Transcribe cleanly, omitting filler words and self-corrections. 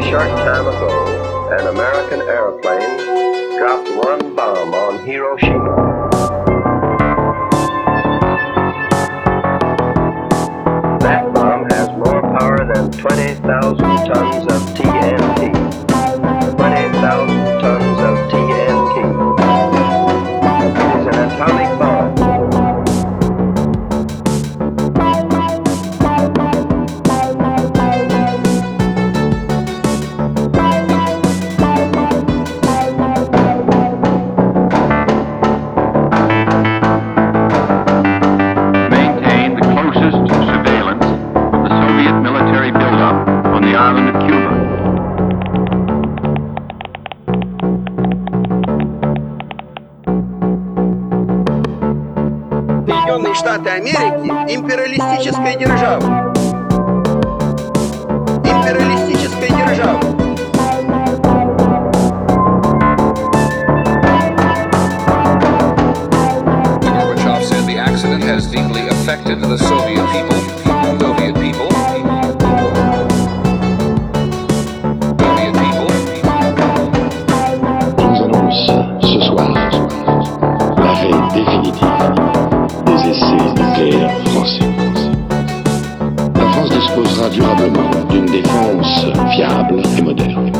short time ago, an American airplane dropped one bomb on Hiroshima. That bomb has more power than 20,000 tons of TNT. 20,000 tons of TNT. It is an atomic bomb. Соединенные Штаты Америки – империалистическая держава. Империалистическая держава. Gorbachev said the accident has deeply affected the Soviet people. Soviet people. Soviet people. Je vous annonce ce soir l'arrêt définitif des essais nucléaires français. La France disposera durablement d'une défense fiable et moderne.